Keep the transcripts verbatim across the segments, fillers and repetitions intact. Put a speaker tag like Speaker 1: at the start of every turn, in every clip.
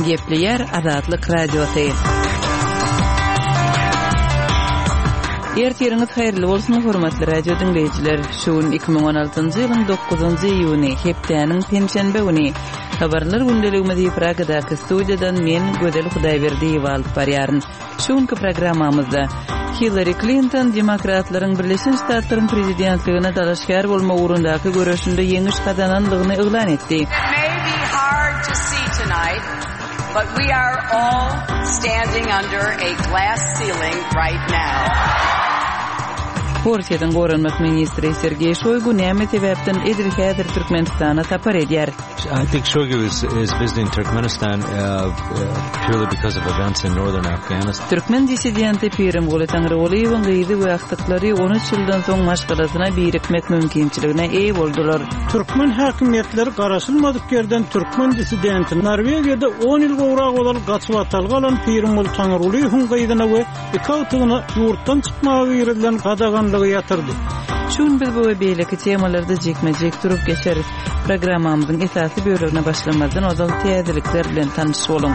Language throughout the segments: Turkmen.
Speaker 1: Gepleyer Azatlyk Radiosu. Ertiriňiz haýyrly bolsun hormatly radio dinleýijiler. Şuun iki ming on altynjy ýylyň dokuzynjy iýuny hepdeniň penşenbe güni. Habarlar gündeligimizi Pragadaky studiýadan men Gödel Hudaýberdiýew alyp barýaryn. Şuunky programmamyzda Hillary Clinton demokratlaryň Birleşik Ştatlaryň prezidentligine dalaşkar bolma ugrundaky görüşinde ýeňiş kazananlygyny eglan etdi.
Speaker 2: But we are all standing under a glass ceiling right now.
Speaker 1: Porsiýadan goranmak ministri Sergey Shoigu näme sebäpden edir häzir Türkmenistana tapar edýär?
Speaker 3: I think Shoigu is, is visiting Turkmenistan uh, uh, purely because of events in northern Afghanistan.
Speaker 1: Türkmen dissidenti Pirim Gule Tanrıoğlu'nun gyýdy we aktyklary on üç ýyldan soň maşgalasyna birikmek mümkinçiligine eý boldular.
Speaker 4: Türkmen häkimetleri garaşylmadyk yerden Türkmen dissidenti Norwegiýada on ýyl gowrak bolan gaçyp atalgan Pirim Gule Tanrıoğlu'nun gyýdyna we ikawtygyna ýurtdan çykmagy ýerden gadaganlygy ýatyrdy.
Speaker 1: Şun biz bu we beýleki temalarda jekmejek durup geçeriz. Programmamyzyň esasy bölümine başlamazdan ozal täzelikler bilen tanyş bolun.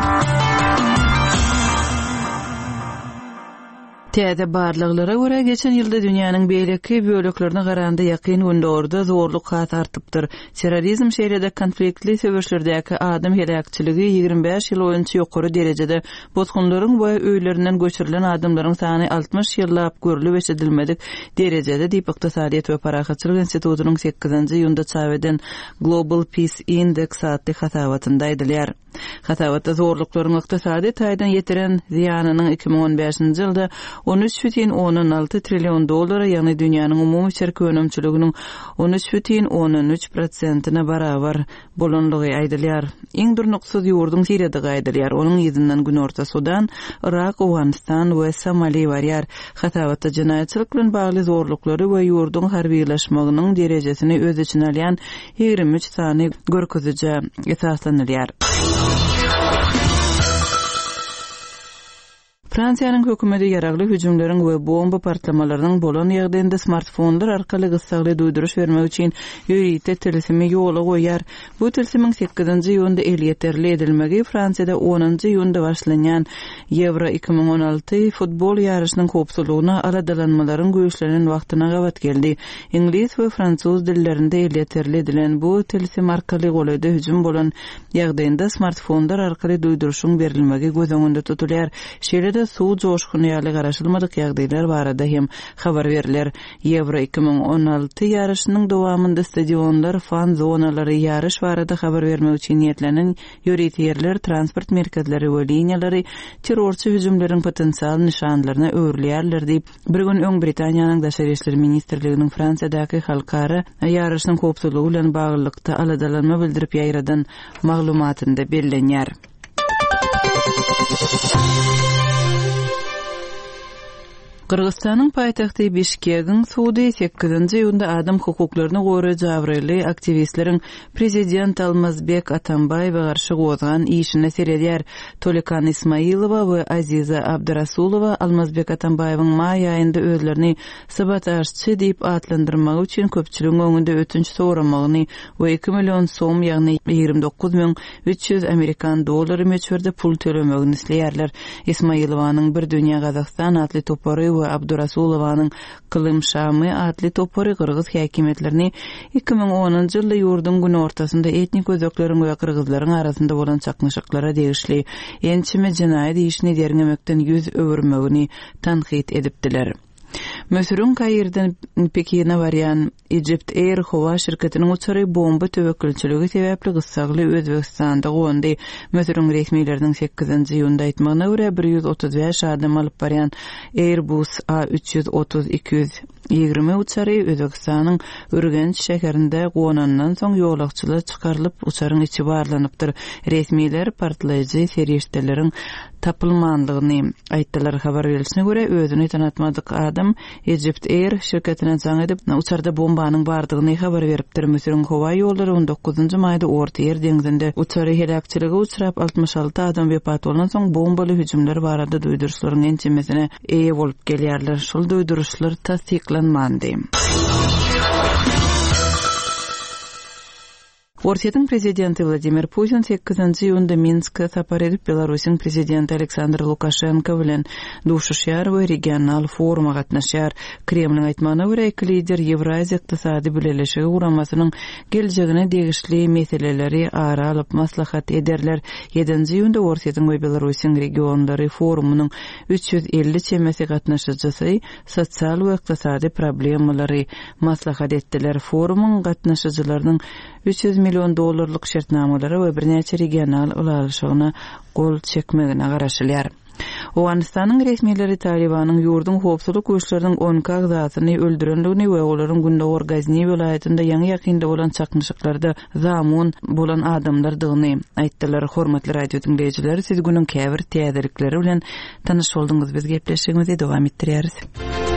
Speaker 1: Täze barlyglara görä geçen ýylda dünýäniň beýleki böleklerine garanda ýakyn gündorda zorluk hat artypdyr. Terrorizm şeýrede konfliktli söwüşlerdäki adam helakçyligi ýygrimi beş ýyl boýunça ýokary derejede bozgunlaryň we öýlerinden göçürilen adamlaryň sany altmış ýyllap görülip eşidilmedik derejede diýip Ykdysadyýat we Parahatçylyk institutunyň sekizinji ýylda çap eden Global Peace Index adly hasawatynda aýdylýar. Hasawatda zorluklaryň ykdysady taýdan ýetiren ziýanynyň iki ming on beşinji ýylda on üç бүтүн onuň alty trillion dollara, ýani dünýäniň umumy çerki önümçiliginiň on üç бүтүn onuň üç prosentina barabar bolanlygy aýdylýar. Iň durnuksuz ýurdun Siriýada aýdylýar. Onuň ýyzynyň Günorta Sudan, Irak, Awganistan we Somali barýar. Hasawatda jinaýatçylyk bilen bagly zorluklary we ýurdun harbiýlaşmagynyň derejesini öz içine alýan ýygrimi üç sany görkezije esaslanylýar. Fransiýanyň hökümeti ýaragly hüjümleriň we bomba partlamalarynyň bolan ýagdaýynda smartfonlar arkaly gysgaly duýduruş bermek üçin ýörite tilsimi ýola goýar. Bu tilsimiň sekizinji ýylda elýeterli edilmegi Fransiýada onunji ýylda başlanýan Euro iki ming on alty futbol ýarışynyň kopsulugyna aradalanmalaryň göýüşlenen wagtyna gabat geldi. Ingliz we fransuz dillerinde elýeterli edilen bu tilsim arkaly golada hüjüm bolan ýagdaýynda smartfonlar arkaly duýduruşyň berilmegi göz öňünde tutulýar. Şeýle suw joşkuny ýaly garaşylmadyk ýagdaýlar barada hem habar berilýär. Euro iki ming on alty ýarışynyň dowamında stadionlar, fan zonalary ýarış barada habar bermek üçin niýetlenen ýöriteýärler, transport merkezleri we liniýalary terrorçy hüjümleriň potensial nişanlaryna öwrülýärler diýip bir gün öň Britaniýanyň Daşary işleri ministrliginiň Fransiýadaky halkara ýarışynyň kopsulugy bilen baglykda aladalanma bildirip ýaýradan maglumatynda bellenýär. Kırgızstanyň paýtagty Bişkegiň sudy sekizinji ýylda adam hukuklaryny goýry jabryly aktivistleriň prezident Almazbek Atambaýewa garşy gozgan işine seredýär. Tolekan Ismailowa we Aziza Abdurasulowa Almazbek Atambaýewiň maý aýynda özlerini sabotajçy diýip atlandyrmak üçin köpçüligiň öňünde ötünç soramagyny we iki million soň ýagny ýygrimi dokuz ming üç ýüz Amerikan dollary meçherde pul tölemegini isleýärler. Ismailowanyň bir dünýä Gazakistan atly topary Abdurasulowanyň Kılym Şamy adly topary Kırgız häkimetlerini iki ming onunji ýylda ýurdun gün ortasynda etnik özeklerin we kırgızlaryň arasynda bolan çakmyşyklara degişli ençime jinaýat işini derňemekden ýüz öwürmegini tanqid edipdiler. Mösürün Kairden Pekine barýan Egypt Air howa şirketiniň uçary bomba töwekkelçiligi sebäpli gysgaly Özbekistanda goňdy. Mösürün resmiýetleriniň sekizinji ýylda aýtmagyna görä bir ýüz otuz beş adam alyp barýan Airbus A üç yüz otuz iki yüz ýygrimi uçary Özbekistanyň Ürgenç şäherinde gonandan soň ýolakçylar çykarylyp uçaryň içi barlanypdyr. Resmiýetler partlaýjy serýeşdeleriň tapylmandygyny aýtdylar. Habar berilişine görä özüni tanatmadyk adam Egypt Air şirketine jaň edip uçarda bombanyň bardygyny habar beripdir. Mösürün howa ýollary on dokuzunji maýda Orta Ýer deňizinde uçary helakçylygy uçrap altmış alty adam wepat bolan soň bombaly hüjümler barada duýduruşlaryň ençemesine eýe bolup gelýärler. Şol duýduruşlar tasdiklanmady. Орсетин президенти Владимир Путин sekkizinji ýylda Minskka sapar edip Belarusyň prezidenti Aleksandr Lukashenko bilen duşuşýar we regional foruma gatnaşýar. Kremliň aýtmagyna görä iki lider Ewraziýa ykdysady birleşigi guramasynyň geljegine degişli meseleleri ara alyp maslahat ederler. ýedinji ýylda Orsetyn we Belarusyň regionlary forumynyň üç yüz elli çemesi gatnaşyjysy sosial we ykdysady problemalary maslahat etdiler. Forumyň gatnaşyjylarynyň üç yüz milyon dollarlyk şertnamalary we birnäçe regional ulaşygyna gol çekmegine garaşylýar. Owganistanyň resmiýetleri Talibanyň ýurdun howpsuzlyk güýçleriniň on kagzatyny öldürenligini we olaryň Gündoğur Gazni welaýatynda ýaňy ýakynda bolan çakmyşyklarda zamun bolan adamlardygyny aýtdylar. Hormatly radio dinleýijiler, siz günüň käbir täzelikleri bilen tanyş boldunuz. Biz gepleşigimizi dowam etdirýäris.